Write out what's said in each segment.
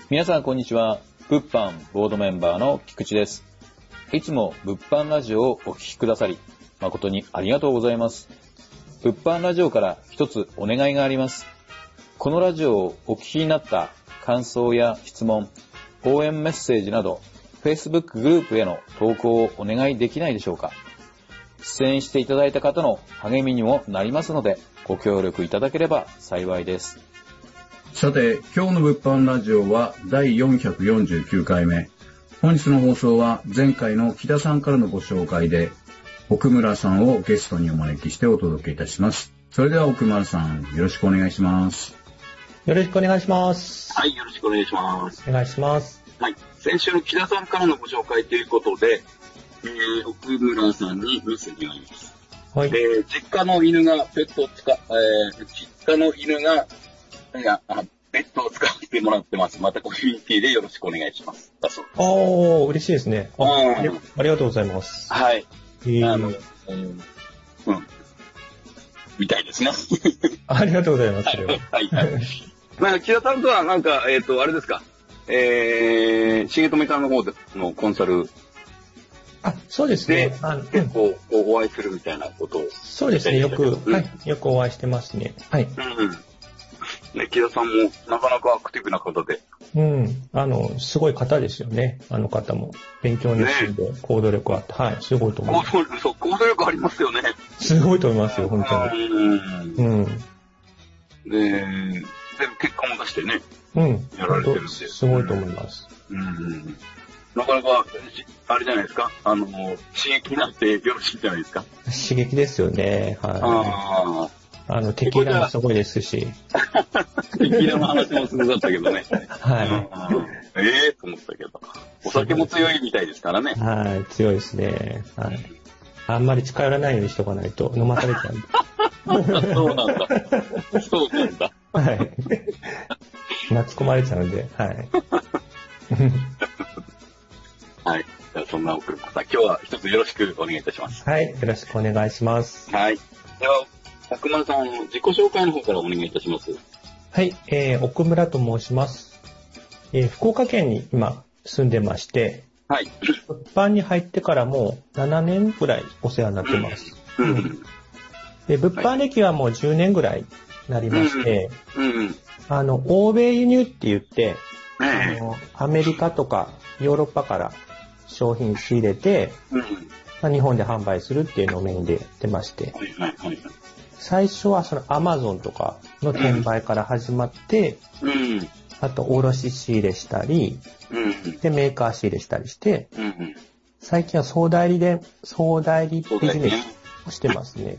皆さんこんにちは。物販ボードメンバーの菊池です。いつも物販ラジオをお聞きくださり誠にありがとうございます。物販ラジオから一つお願いがあります。このラジオをお聞きになった感想や質問、応援メッセージなど Facebook グループへの投稿をお願いできないでしょうか。出演していただいた方の励みにもなりますのでご協力いただければ幸いです。 さて、今日の物販ラジオは第449回目。本日の放送は前回の木田さんからのご紹介で、奥村さんをゲストにお招きしてお届けいたします。それでは奥村さん、よろしくお願いします。 よろしくお願いします。 はい、よろしくお願いします。 お願いします。 はい、先週の木田さんからのご紹介ということで、奥村さんにメッセージがあります。はい。実家の犬がペットを実家の犬がペットを使わせてもらってます。またコミュニティでよろしくお願いします。だそうです。 嬉しいですね。ありがとうございます。 はい。みたいですね。 ありがとうございます。 はいはい。まあ、木田さんとはなんか、あれですか、重富さんの方でのコンサル。 そうですね。 結構お会いするみたいなことを。 そうですね。よくお会いしてますね。はい。 ね、木田さんもなかなかアクティブな方で。 すごい方ですよね。あの方も。勉強熱心で、行動力あって。はい、すごいと思います。 行動力ありますよね。 すごいと思いますよ、本当に。 で、結果も出してね。やられてるんで。 すごいと思います。 なかなか、あれじゃないですか。刺激になってよろしいんじゃないですか。 刺激ですよね。はい。テキーラもすごいですし。 テキーラの話もすごかったけどね。 はい。 と思ったけど。お酒も強いみたいですからね。 はい、強いですね。はい。あんまり近寄らないようにしとかないと飲まされちゃう。 そうなんだ。そうなんだ。 はい。懐き込まれちゃうんで、はい。 はい。じゃあそんな奥村さん、今日は一つよろしくお願いいたします。 はい。よろしくお願いします。 はい。では、奥村さん、自己紹介の方からお願いいたします。 はい。奥村と申します。福岡県に今住んでまして、 はい。 物販に入ってからもう7年ぐらいお世話になってます。で、物販歴はもう10年ぐらいになりまして、欧米輸入って言って、アメリカとかヨーロッパから商品仕入れて、日本で販売するっていうのをメインでやってまして、最初はそのアマゾンとかの転売から始まって、あと卸仕入れしたり、でメーカー仕入れしたりして、最近は総代理ビジネスをしてますね。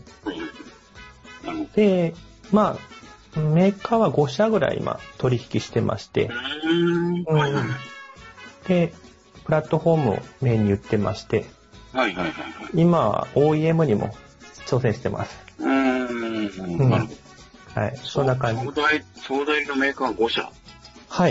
で、まあメーカーは5社ぐらい今取引してまして、でプラットフォームをメインに売ってまして、今は OEM にも挑戦してます。 なるほど。 はい、そんな感じ。 総代理のメーカー5社。 はい。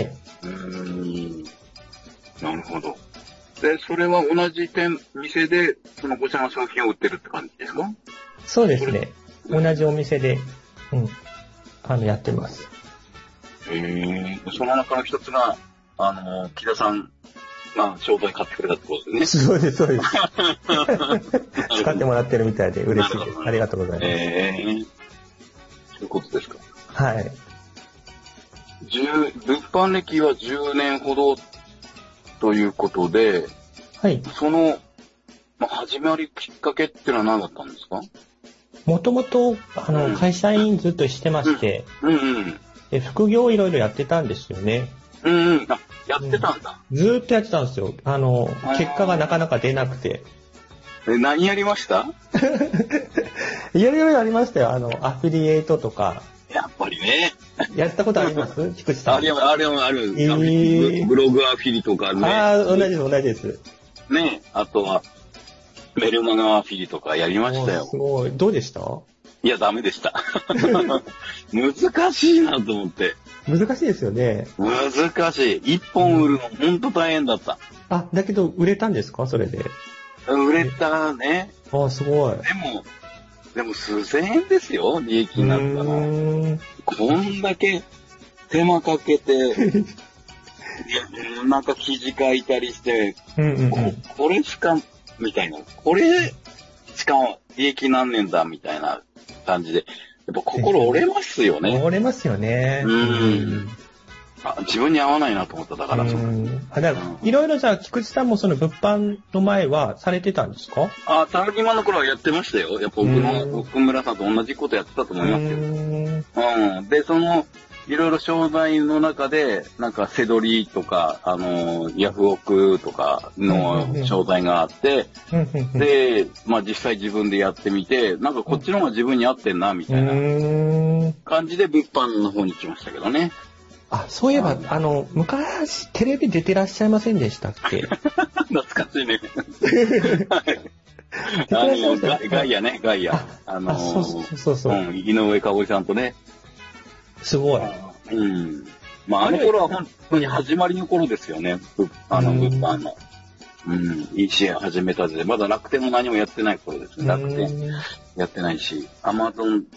なるほど。で、それは同じ店でその5社の商品を売ってるって感じですか？ そうですね。同じお店で、やってます。 その中の一つが、木田さんが商材買ってくれたってことですね。 そうです、そうです。使ってもらってるみたいで嬉しいです。ありがとうございます。 そういうことですか。 はい。 物販歴は10年ほどということで、 はい。 その、始まりきっかけってのは何だったんですか？ もともと、会社員ずっとしてまして、副業をいろいろやってたんですよね。 やってたんだ。 ずっとやってたんですよ。結果がなかなか出なくて。 何やりました？ いろいろやりましたよ。アフィリエイトとか。 やっぱりね。 やったことあります菊池さん。 ある。ブログアフィリとかね。 同じです。 ね、あとは、メルマガアフィリとかやりましたよ。 すごい。どうでした？ いや、ダメでした。難しいなと思って。 難しいですよね。 難しい。一本売るのほんと大変だった。 だけど売れたんですかそれで。 売れたね。 すごい。 でも数千円ですよ、利益になったら。こんだけ手間かけて、 なんか記事書いたりして、これしか、みたいな。これしか利益なんねんだ、みたいな感じで。やっぱ心折れますよね。 折れますよね。 自分に合わないなと思った。だからだからいろいろじゃあ、菊池さんもその物販の前はされてたんですか？ サラリーマンの頃はやってましたよ。やっぱ奥村さんと同じことやってたと思いますよ。で、いろいろ商材の中で、なんか、セドリとか、ヤフオクとかの商材があって、で、まあ実際自分でやってみて、なんかこっちの方が自分に合ってんな、みたいな感じで物販の方に来ましたけどね。 そういえば、昔、テレビ出てらっしゃいませんでしたっけ？ 懐かしいね。ガイアね、ガイア。 そう。 井上香織さんとね。 すごい。 まあ、あの頃は本当に始まりの頃ですよね。物販の。EC 始めたで、まだ楽天も何もやってない頃ですね。楽天やってないし、アマゾン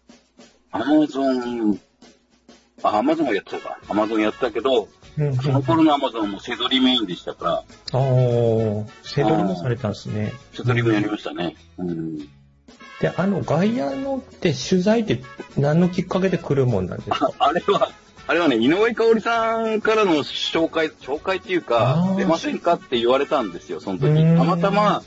もやってたか。アマゾンやってたけど、その頃のアマゾンもセドリメインでしたから。 セドリもされたんですね。 セドリもやりましたね。 で、外野のって取材って何のきっかけで来るもんなんですか？ あれはね、井上香織さんからの紹介っていうか、出ませんかって言われたんですよ、その時。たまたま、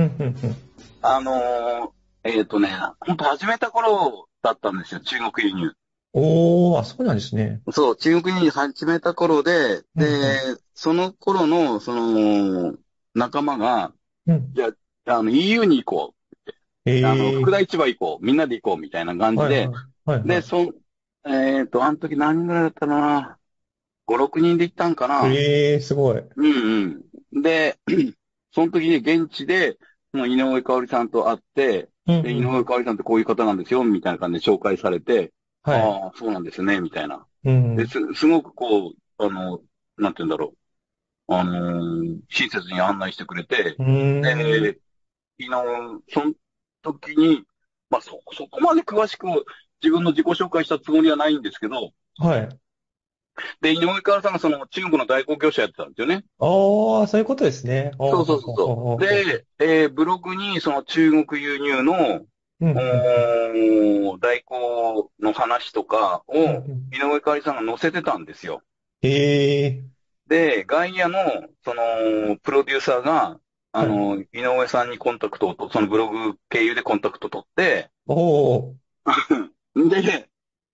ほんと始めた頃だったんですよ、中国輸入。 そうなんですね。 そう、中国輸入始めた頃で、その頃の、仲間が、じゃあ、EU に行こう。福田市場行こう。みんなで行こう。みたいな感じで。で、あの時何人ぐらいだったな。5、6人で行ったんかな。 すごい。 で、その時に現地で、井上香織さんと会って、で、井上香織さんってこういう方なんですよ、みたいな感じで紹介されて、そうなんですね、みたいな。すごくこう、なんて言うんだろう。親切に案内してくれて、で、その時に、まあ、そこまで詳しく自分の自己紹介したつもりはないんですけど、で、井上香織さんが中国の代行業者やってたんですよね。 そういうことですね。 そう。で、ブログに中国輸入の、代行の話とかを、井上香織さんが載せてたんですよ。で、外野の、プロデューサーが、井上さんにコンタクトをそのブログ経由でコンタクト取って、で、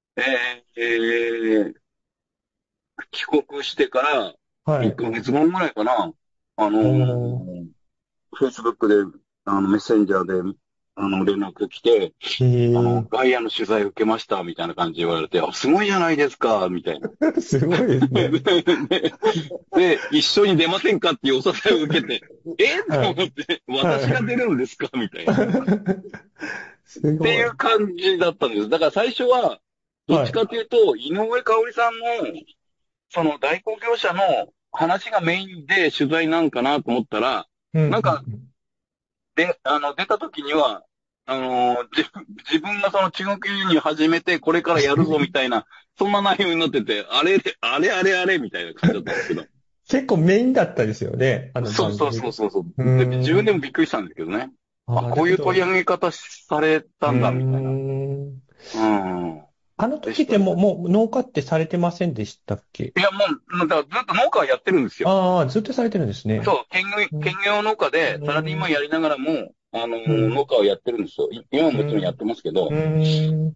帰国してから、1ヶ月後ぐらいかな、Facebook で、メッセンジャーで、連絡来て、外野の取材受けました、みたいな感じで言われて、すごいじゃないですか、みたいな。 すごいですね。 で、一緒に出ませんかっていうお誘いを受けて、と思って、私が出るんですかみたいな。っていう感じだったんです。だから最初は、どっちかというと、井上香織さんの、代行業者の話がメインで取材なんかなと思ったら、なんか、出た時には、自分が中国輸入始めてこれからやるぞみたいな、そんな内容になってて、あれみたいな感じだったんですけど。 結構メインだったですよね。 そう。で自分でもびっくりしたんですけどね。こういう取り上げ方されたんだ、みたいな。 あの時ってもう農家ってされてませんでしたっけ？ いや、もう、だからずっと農家はやってるんですよ。 ずっとされてるんですね。 そう、兼業農家で、サラリーマンやりながらも、農家をやってるんですよ。今はもちろんやってますけど。で、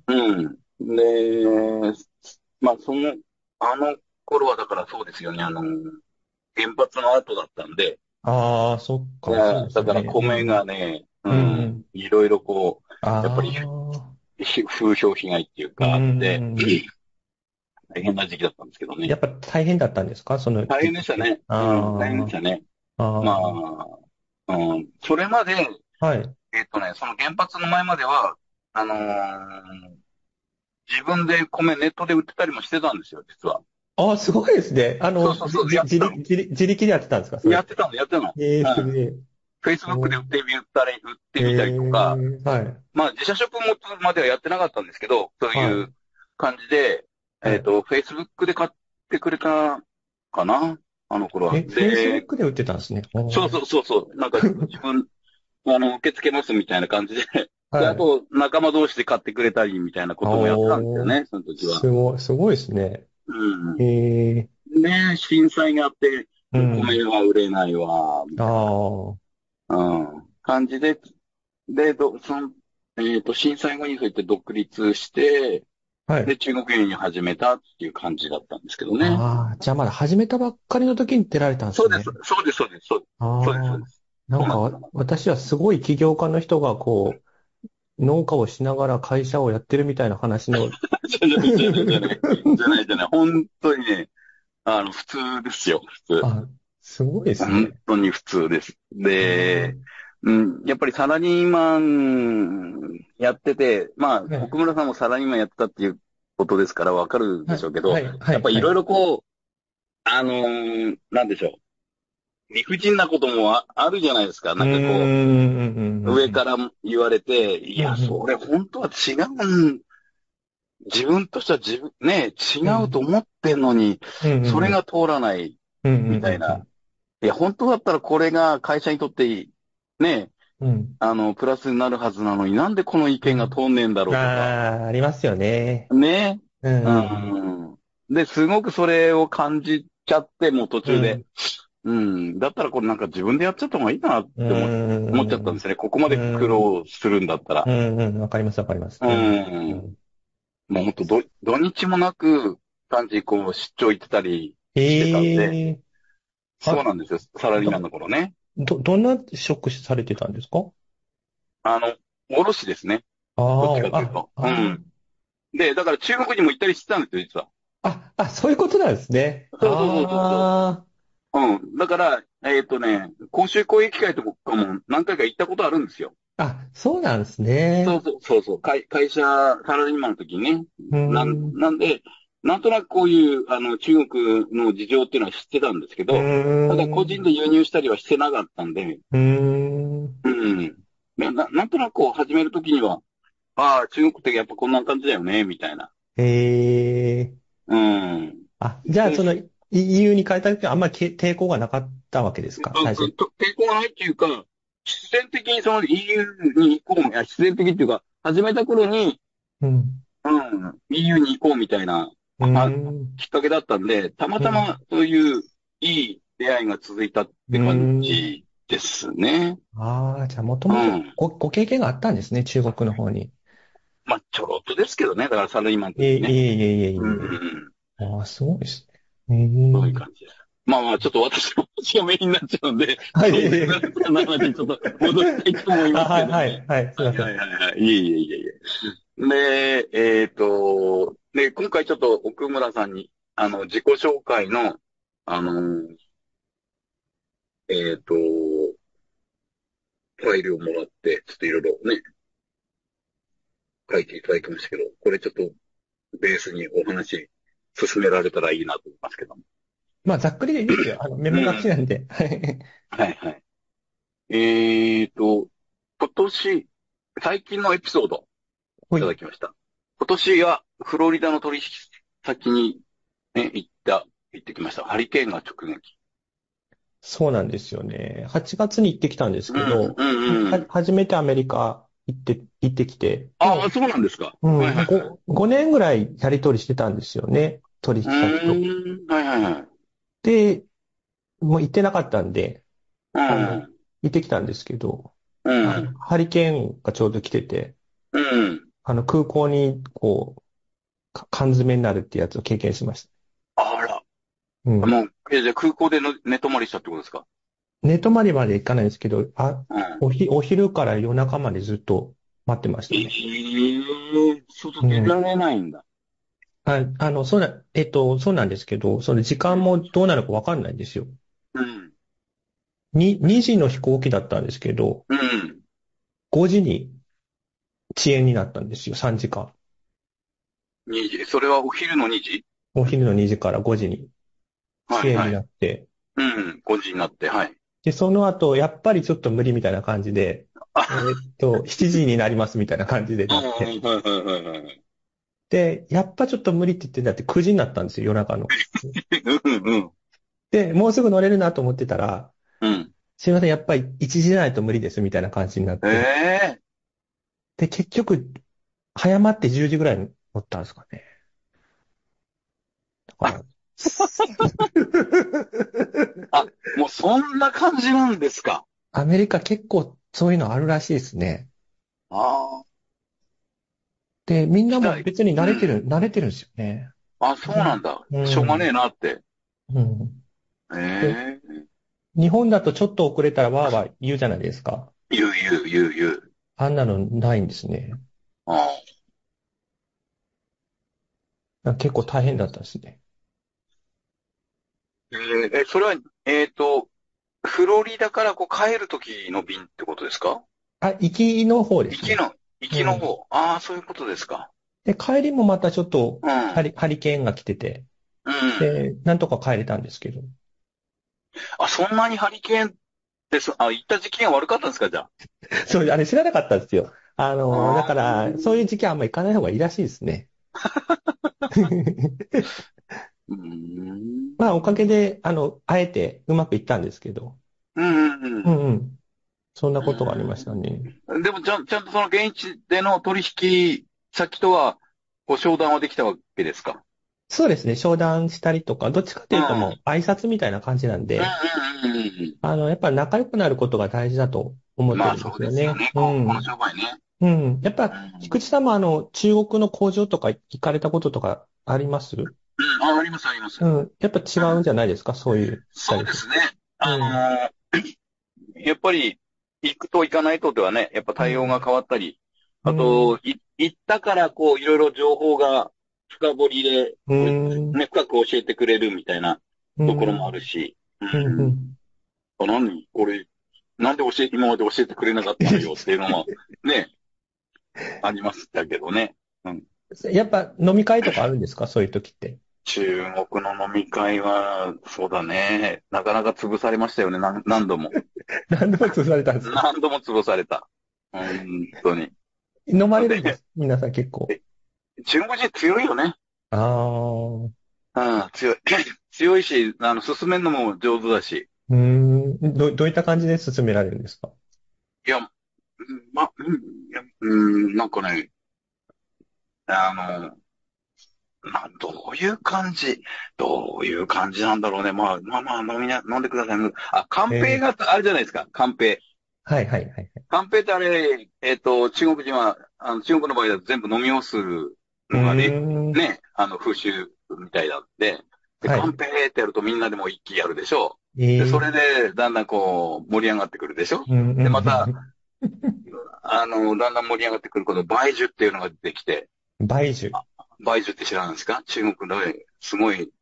まあ、あの頃はだからそうですよね、原発の後だったんで。 そっか。 だから米がね、いろいろこう、やっぱり、風評被害っていうか、大変な時期だったんですけどね。 やっぱ大変だったんですか？ 大変でしたね。大変でしたね。まあ、それまで、その原発の前までは、自分で米ネットで売ってたりもしてたんですよ、実は。 すごいですね。 そう、 自力でやってたんですか？ やってたの。Facebook で売ってみたりとか、まあ自社ショップ持つまではやってなかったんですけど、そういう感じで、Facebook で買ってくれたかな。 あの頃は。 Facebook で売ってたんですね。 そう。なんか自分、受け付けますみたいな感じで。 はい。 で、あと、仲間同士で買ってくれたりみたいなこともやってたんですよね、その時は。 すごいですね。 うん。 えで、震災があって、 うお米ん。 は売れないわ、みあたいな、 あ、 感じで、で、震災後にそうやって独立して、 はい。 で、中国輸入始めたっていう感じだったんですけどね。 ああ、じゃあまだ始めたばっかりの時に出られたんですね。 そうです。 なんかそうなんですよ。 私はすごい起業家の人がこう、農家をしながら会社をやってるみたいな話の。 じゃない。本当にね、普通ですよ、普通。 あ、すごいです本ね。 当に普通です。 あで、 ーやっぱりサラリーマンやってて、まあ、 はい、 奥村さんもサラリーマンやってたっていうことですからわかるでしょうけど、 はい、 やっぱりいろいはい。 ろこう、なんでしょう。理不尽なこともあるじゃないですか。 うーなんかこん、 う、上から言われて、いや、 うん、うん、 それ本当は違自分としては違うん、 うと思ってんのに、 うん、うん、うん、 それが通らないうん、うん、 みたいな。いや、本当だったらこれが会社にとってね、 うん、 プラスになるはずなのになんでこの意見がうん。 通んねえんだろうとか。 ありますよね。 ね。 ううん、 ん。で、すごくそれを感じちゃって、もう途中で。 うん、 だったらこれなんか自分でやっちゃった方がいいかなっうて思っちゃったんでん、 すね。ここまうで苦ん、 労するんだったら。 わかります、わかります。 ううん、うん。 ん。 もうほんと土日もなく、感じこう出張行ってたりしてたんで、 ええそうなんですよ。サラリーマンど、 の頃ね。 どんな職種されてたんですか？ あの、卸ですね。どっちかというと。うん。で、だから中国にも行ったりしてたんですよ、実は。 そういうことなんですね。 そう。だから、公衆交易会とかも何回か行ったことあるんですよ。 そうなんですね。 会社、サラリーマンの時にね。 うーん、 なんで、なんとなくこういう、中国の事情っていうのは知ってたんですけうーど、ただ個人ん、 で輸入したりはしてなかったんで、 うーん。 うん。なんとなくこう始める時には、ああ、中国ってやっぱこんな感じだよね、みたいな。 ええうん。 じゃあ、 で、 EU に変えた時はあんまり抵抗がなかったわけですか、最初？ 抵抗がないっていうか、必然的にその EU に行こう、いや、必然的っていうか、始めた頃に、 うん、 EU に行こうみたいな、 うーん、 きっかけだったんで、たまうん、 たまそういういい出会いが続いたっうーて感ん。 じですね。 じゃあ、もともとうん。 ご経験があったんですね、中国の方に。 まあ、ちょろっとですけどね。だからサラリーマンのいえ時にね。 いえいえいえういえ。 ん。 すごいですね。 そういう感じです。まあ、ちょっと私の話がメインになっちゃうんで、 はい、 オープンライターの話にちょっと戻りたいと思いますけどね。 すいません。 いえいえいえいえ。で、今回ちょっと奥村さんに、自己紹介の、あの、えっと、ファイルをもらって、ちょっといろいろね、書いていただきましたけど、これちょっとベースにお話進められたらいいなと思いますけども。 まあ、ざっくりでいいですよ。メモ書きうん。 なんで。はい。 はいはい。えっと、今年、最近のエピソードいただほい。 きました。今年はフロリダの取引先にね、行ってきました。ハリケーンが直撃。 そうなんですよね。8月に行ってきたんですけど、 うん。 初めてアメリカ行ってきて、 ああ、そうなんですか。はいはいはい。 5年ぐらいやり取りしてたんですよね。取引先と。 はいはいはい。 で、もう行ってなかったんで、 うん。 行ってきたんですけど、 うん。 ハリケーンがちょうど来てて、 うん。 空港に、こう、缶詰になるってやつを経験しました。 あら。 うん。 もう、じゃあ空港での寝泊まりしたってことですか？ 寝泊まりまで行かないんですけど、 うん。 お昼から夜中までずっと待ってましたね。 外うん。 出られないんだ。 そうなんですけど、その時間もどうなるかわかんないんですよ。 うん。 2時の飛行機だったんですけど、 うん。 5時に遅延になったんですよ、3時間。 2時。それはお昼の2時？ お昼の2時から5時に遅延にはいはい。 なって、 うん。5時になって、はい。 で、その後、やっぱりちょっと無理みたいな感じで、 あ、 7時になりますみたいな感じでうん、 なって、 はい。 で、やっぱちょっと無理って言ってんだって9時になったんですよ、夜中の。 うん。 で、もうすぐ乗れるなと思ってたら、 うん。 すいません、やっぱり1時じゃないと無理ですみたいな感じになって。 ええで、結局、早まって10時ぐらいに乗ったんですかね。だから、 あ、もうそんな感じなんですか。 アメリカ結構そういうのあるらしいですね。 ああ、 で、みんなもしたい。 別にうん。 慣れてるんですよね。 あ、そうなんだ。 うしょうがねん。 えなって。 うん。で、 ええ日本だとちょっと遅れたらわーわー言うじゃないですか。 言う。 あんなのないんですね。 ああ。 結構大変だったですね。 それは、フロリダからこう帰る時の便ってことですか？ あ、行きの方ですね。 行うん。 きの方。ああ、そういうことですか。 で、帰りもまたちょっとうん。 ハリケーンが来てて、 うん。 で、なんとか帰れたんですけど。 あ、そんなにハリケーンって行った時期が悪かったんですか、じゃそう、あれ知らなかったんですよ。だかあ。あら、そういう時期はあんま行かない方がいいらしいですね。 うーん。 まあ、おかげで、あえてうまくいったんですけど。 うんうんうんうん。そんなことがありましたね。 うん。でもちゃんとその現地での取引先とは、ご商談はできたわけですか？ そうですね。商談したりとか、どっちかとうん。 いうとうんもう挨拶みたいな感じなんで、 うん。 やっぱり仲良くなることが大事だと思ってるんでまあそうすよね。 ですよね。 うこのん。 商売ね。 うん。やっうぱ、菊池ん。 さんも中国の工場とか行かれたこととかあります？ うん、あります、あります。 うん。やっぱ違うんじゃないですか？そういう、したりする。 そうですね。 うん。 やっぱり、行くと行かないとではね、やっぱ対応がうん。 変わったり、 うあと、 ん。 行ったからこう、いろいろ情報が深掘りで、 うん。 ね、深く教えてくれるみたいなうところもあるん。 し、ううん。うん。 ん。 これ、なんで今まで教えてくれなかったのよっていうのも、ね、ありましたけどね。うん。 やっぱ飲み会とかあるんですか？そういう時って。 中国の飲み会は、そうだね。なかなか潰されましたよね。何度も。 何度も潰されたんですか？ 何度も潰された。本当に。 飲まれるんでで、 す。皆さん結構。 中国人強いよね。 ああ。 うん、強い。強いし、進めるのも上手だし。 どういった感じで進められるんですか？ いや、なんかね、あの、どういう感じなんだろうね。飲んでください。あ、カンペえーがあるじゃないですか。カンペ。 はいはいはいはい。 カンペってあれ、中国人は、中国の場合だと全部飲みをするうーのがん。 ね、風習みたいなんで、で、 はい。 カンペってやるとみんなでも一気やるでしょで、それええで、だんだんこう、盛り上がってくるでしょうんうで、また、 んだんだん盛り上がってくること、梅樹っていうのが出てきて、 うん。梅樹。 梅樹って知らないですか？中国ですごい、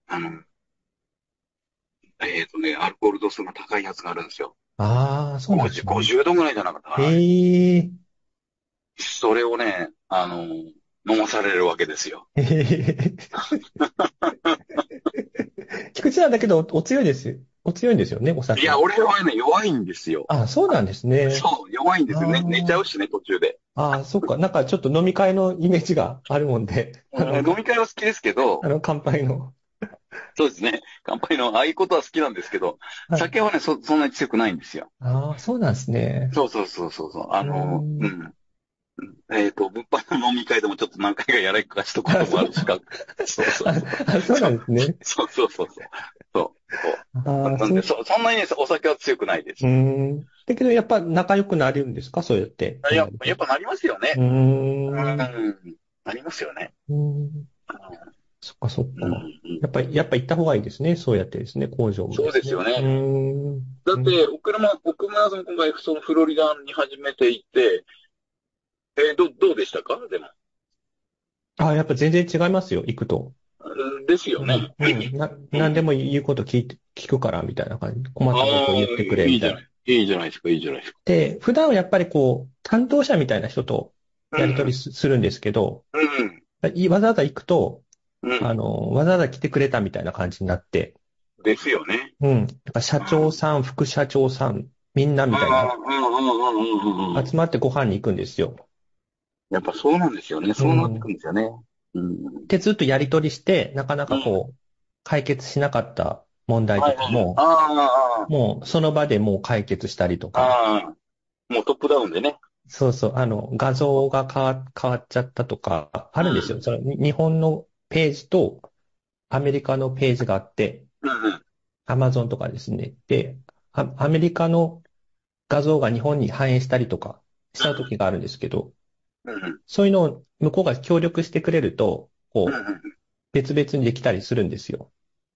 アルコール度数が高いやつがあるんですよ。 ああ、そうなんですね。 50度ぐらいじゃなかったかな、あれ。 ええそれをね、飲まされるわけですよ。 え菊池さんだけどお強いです。お強いんですよね、おいや、 酒。 俺はね、弱いんですよ。 あ、そうなんですね。 そう、弱いんですよね。寝ちゃあうしね、途中で。 あ、ああ、そっか。なんかちょっと飲み会のイメージがあるもんで、 飲み会は好きですけど、 乾杯の。 そうですね。乾杯の、ああいうことは好きなんですけど、 はい。 酒はね、そんなに強くないんですよ。 ああ、そうなんですね。 そう。 うーん。 物販の飲み会でもちょっと何回かやらかしたことあ、 もあるしか。そうそうあ、 そう。 そうなんですね。 そう。 ああ、 なんで、そんなにね、お酒は強くないでうーす。 ん。だけど、やっぱ仲良くなれるんですか？そうやって飲まれて。 やっぱなりますよね。 うーん。 うん。なりますよね。 うーん。そっかそっうん。 か。やっぱ行った方がいいですね。そうやってですね。工場もそうですね。 ですよね。 うーん。うん。 だって、奥村さん今回、そのフロリダに初めて行って、どうでしたかでも。 あ、やっぱ全然違いますよ。行くと。 ですよね。 うん。うん。なんでうん。 も言うこと聞くから、みたいな感じ。困っああ、 たことを言ってくれ、みたいな。 いいじゃないですか、いいじゃないですか。 で、普段はやっぱりこう、担当者みたいな人とやり取りうん、 するんですけど、 うん、 わざわざ行くと、 うん。 わざわざ来てくれたみたいな感じになって、 ですよね。 うん。なんか社うん。 長さん、副社長さん、みんなみたいな、集まってご飯に行くんですよ。 やっぱそうなんですよね。そうなってくうん。 るんですよね。うん、 で、ずっとやり取りして、なかなうん、 かこう、解決しなかった問題とかも、もうその場でもう解決したりとか。 もうトップダウンでね。 そうそう、画像が変わっちゃったとか、あるんですよ。その日本のページとアメリカのページがあって、Amazon とかですね。で、アメリカの画像が日本に反映したりとかした時があるんですけど、そういうのを向こうが協力してくれると、こう、別々にできたりするんですよ。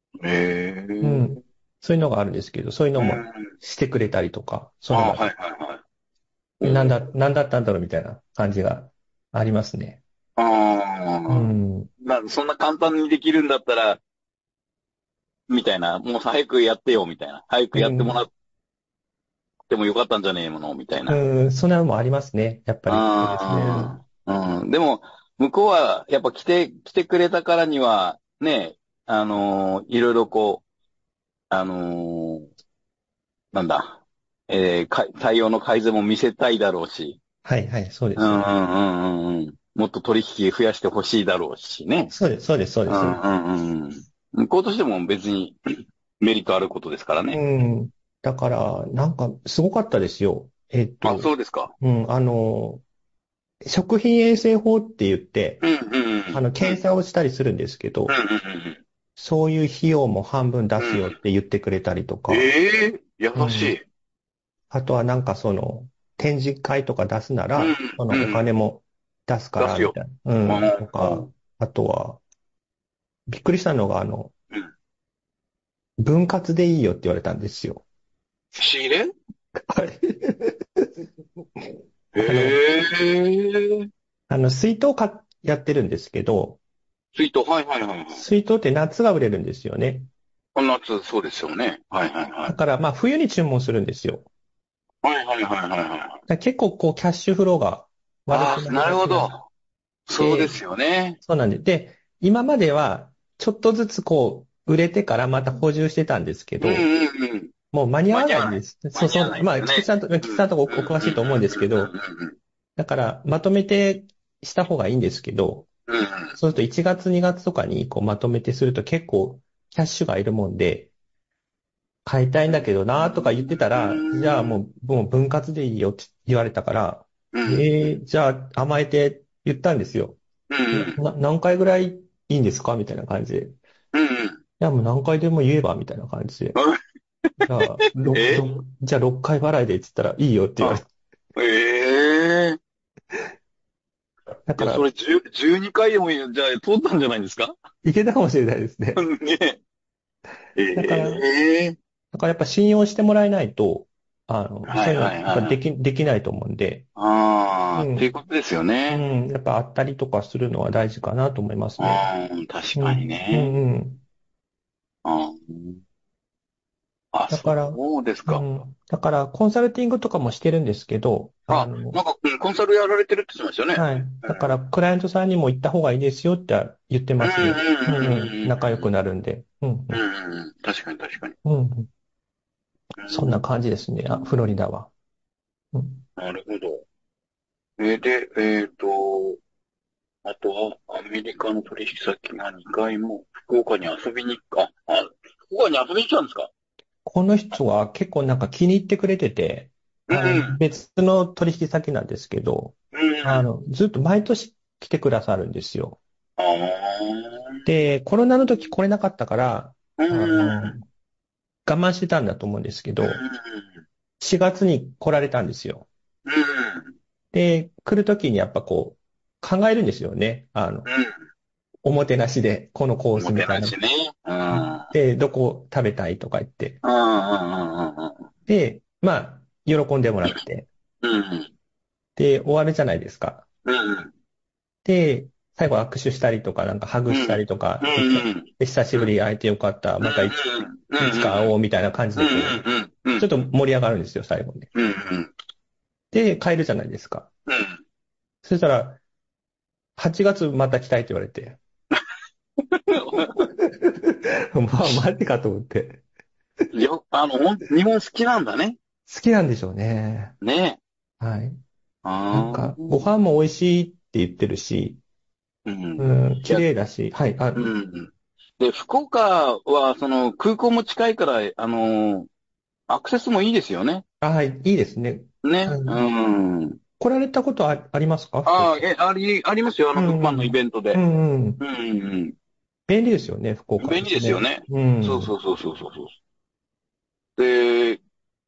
そういうのがあるんですけど、そういうのもしてくれたりとか、その場で。なんだったんだろうみたいな感じがありますね。 まあ、そんな簡単にできるんだったら、みたいな、もう早くやってよ、みたいな。早くやってもらってもよかったんじゃねえもの、みたいな。 そんなのもありますね、やっぱり。 でも、向こうは、やっぱ来てくれたからには、ね、いろいろこう、なんだ、対応の改善も見せたいだろうし。 はいはい、そうです。 もっと取引増やしてほしいだろうしね。 そうです。 向こうとしても別にメリットあることですからね。 だから、なんか、すごかったですよ。 そうですか。 食品衛生法って言って、検査をしたりするんですけど、そういう費用も半分出すよって言ってくれたりとか。 優しい。 あとはなんか展示会とか出すなら、そのお金も出すから、みたいな。とか、あとは、びっくりしたのが、分割でいいよって言われたんですよ。 仕入れはい。水筒やってるんですけど、 水筒って夏が売れるんですよね。 夏、そうですよね。 だから、まあ、冬に注文するんですよ。結構、キャッシュフローが悪くなる。 なるほど。そうですよね。 そうなんです。で、今までは、ちょっとずつ売れてからまた補充してたんですけど、もう間に合わないんです。まあ、菊池さんとこお詳しいと思うんですけど、だから、まとめてした方がいいんですけど、そうすると1月2月とかにまとめてすると結構キャッシュがいるもんで、買いたいんだけどなとか言ってたら、じゃあもう分割でいいよって言われたから、じゃあ甘えて言ったんですよ。何回ぐらいいいんですかみたいな感じで。いや、もう何回でも言えばみたいな感じで。じゃあ、じゃあ6回払いでって言ったらいいよって言われて。 だから。それ12回でもじゃあ通ったんじゃないんですか？ いけたかもしれないですね。だからやっぱ信用してもらえないと、そういうのやっぱできないと思うんで。 っていうことですよね。 やっぱあったりとかするのは大事かなと思いますね。 確かにね。 だから、 そうですか。 だから、コンサルティングとかもしてるんですけど、 なんか、コンサルやられてるって言ってましたよね。 はい。だから、クライアントさんにも行った方がいいですよって言ってますね。仲良くなるんで。 確かに。 そんな感じですね、フロリダは。 なるほど。あとは、アメリカの取引先が2回も福岡に遊びに福岡に遊びに来たんですか？ この人は結構なんか気に入ってくれてて、別の取引先なんですけど、ずっと毎年来てくださるんですよ。で、コロナの時来れなかったから、我慢してたんだと思うんですけど、4月に来られたんですよ。で、来る時にやっぱ考えるんですよね。おもてなしで、このコースみたいな。で、どこ食べたいとか言って。で、まあ、喜んでもらって。で、終わるじゃないですか。で、最後握手したりとか、なんかハグしたりとか、久しぶりに会えてよかった、またいつか会おうみたいな感じで、ちょっと盛り上がるんですよ、最後に。で、帰るじゃないですか。そしたら、8月また来たいって言われて。まあ、待ってかと思って。 日本好きなんだね。 好きなんでしょうね。 ね。 はい。なんか、ご飯も美味しいって言ってるし、綺麗だし、はい。 で、福岡は、空港も近いから、アクセスもいいですよね。 はい、いいですね。 ね。 来られたことありますか？ ありますよ、物販のイベントで。 便利ですよね、福岡、ね。 便利ですよね。そう。で、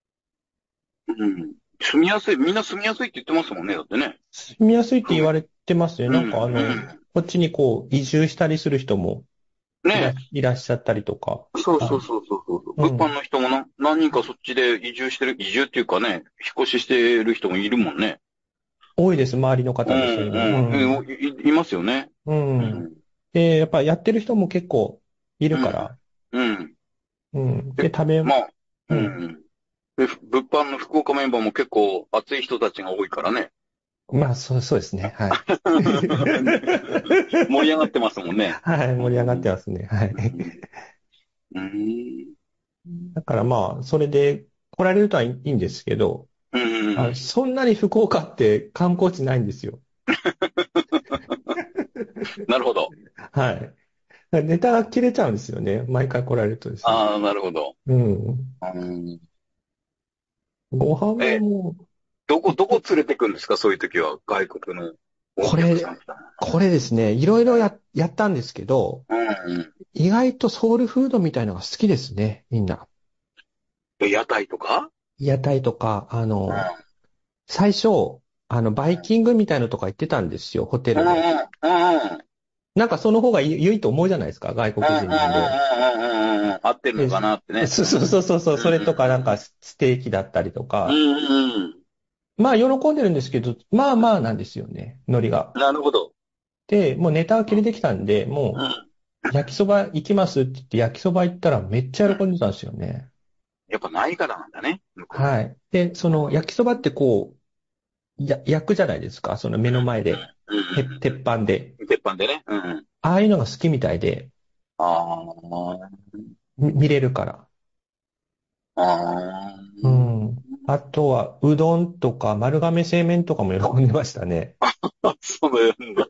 住みやすい、みんな住みやすいって言ってますもんね、だってね。 住みやすいって言われてますよ。なんかこっちにこう、移住したりする人もいらっしゃったりとか。 そう。物販の人も何人かそっちで移住っていうかね、引っ越ししてる人もいるもんね。 多いです、周りの方でそういうの。 いますよね。 で、やっぱやってる人も結構いるから。で、 で、物販の福岡メンバーも結構熱い人たちが多いからね。 まあ、そうですね。はい。 盛り上がってますもんね。 はい、盛り上がってますね。はい。だからまあ、それで来られるとはいいんですけど、そんなに福岡って観光地ないんですよ。 なるほど。 はい。ネタが切れちゃうんですよね。毎回来られるとですね。 ああ、なるほど。 ご飯も。 どこ連れてくんですか、そういう時は、外国の。 これですね、いろいろやったんですけど、意外とソウルフードみたいなのが好きですね、みんな。 屋台とか、 最初、バイキングみたいなのとか行ってたんですよ、ホテルで。なんかその方が良いと思うじゃないですか、外国人なんで。 合ってるのかなってね。 そう。それとかなんかステーキだったりとか。まあ喜んでるんですけど、まあなんですよね、海苔が。 なるほど。 で、もうネタが切れてきたんで、もう、焼きそば行きますって言って焼きそば行ったらめっちゃ喜んでたんですよね。 やっぱないからなんだね。 はい。で、その焼きそばってこう、焼くじゃないですか、その目の前で。鉄板で。 鉄板でね。 ああいうのが好きみたいで。見れるから。あとは、うどんとか丸亀製麺とかも喜んでましたね。 そうなんだ。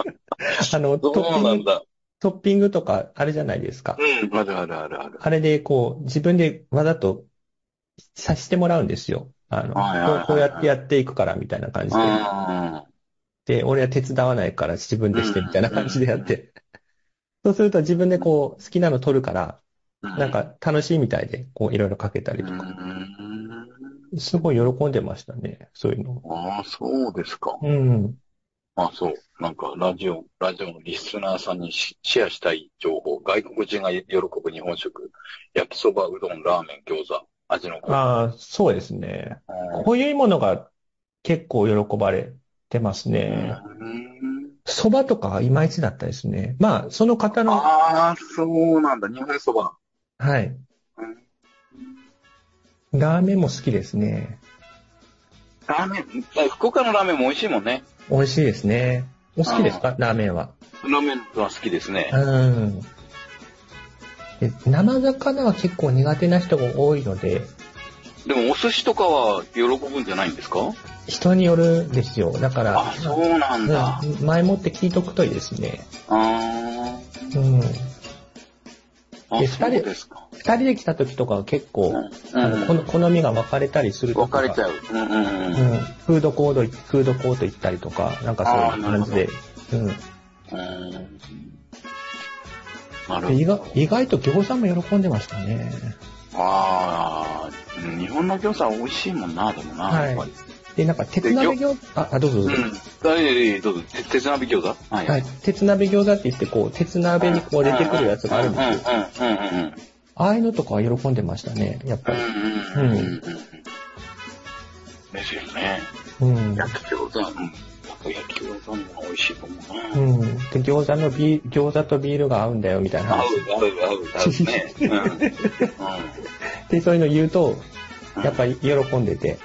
トッピングとかあるじゃないですか。 ある。 あれでこう、自分でわざとさしてもらうんですよ。こうやってやっていくからみたいな感じで。で、俺は手伝わないから自分でしてみたいな感じでやって。そうすると自分でこう、好きなの取るから、なんか楽しいみたいで、こういろいろかけたりとか。すごい喜んでましたね、そういうの。 そうですか。そう。なんかラジオのリスナーさんにシェアしたい情報。外国人が喜ぶ日本食。焼きそば、うどん、ラーメン、餃子。味の濃い。 そうですね。こういうものが結構喜ばれてますね。そばとかはいまいちだったですね。まあ、その方の。 そうなんだ。日本そば。 はい。ラーメンも好きですね。 ラーメン、福岡のラーメンも美味しいもんね。 美味しいですね。お好きですか、ラーメンは。 ラーメンは好きですね。 生魚は結構苦手な人が多いので。 でもお寿司とかは喜ぶんじゃないんですか？ 人によるんですよ。だから。 そうなんだ。 前もって聞いとくといいですね。で、二人で来た時とかは結構、好みが分かれたりするとか。 分かれちゃう。 フードコート行ったりとか、なんかそういう感じで。意外と餃子も喜んでましたね。 日本の餃子は美味しいもんな、でもな、やっぱり。 で、なんか、鉄鍋餃子、どうぞ。 どうぞ。鉄鍋餃子？ はい。鉄鍋餃子って言って、こう、鉄鍋にこう出てくるやつがあるんですよ。ああいうのとかは喜んでましたね、やっぱり。 ですよね。焼き餃子。焼き餃子の方が美味しいと思うな。 で、餃子とビールが合うんだよ、みたいな話。 合うね。 で、そういうの言うと、やっぱり喜んでて。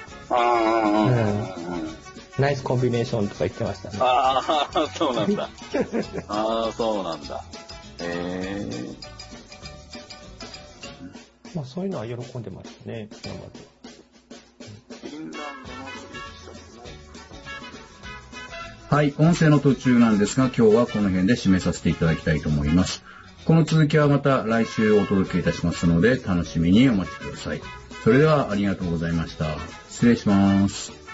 ナイスコンビネーションとか言ってましたね。 そうなんだ。そうなんだ。 まあそういうのは喜んでましたね、今まで。 はい、音声の途中なんですが、今日はこの辺で締めさせていただきたいと思います。 この続きはまた来週お届けいたしますので、楽しみにお待ちください。それではありがとうございました。失礼します。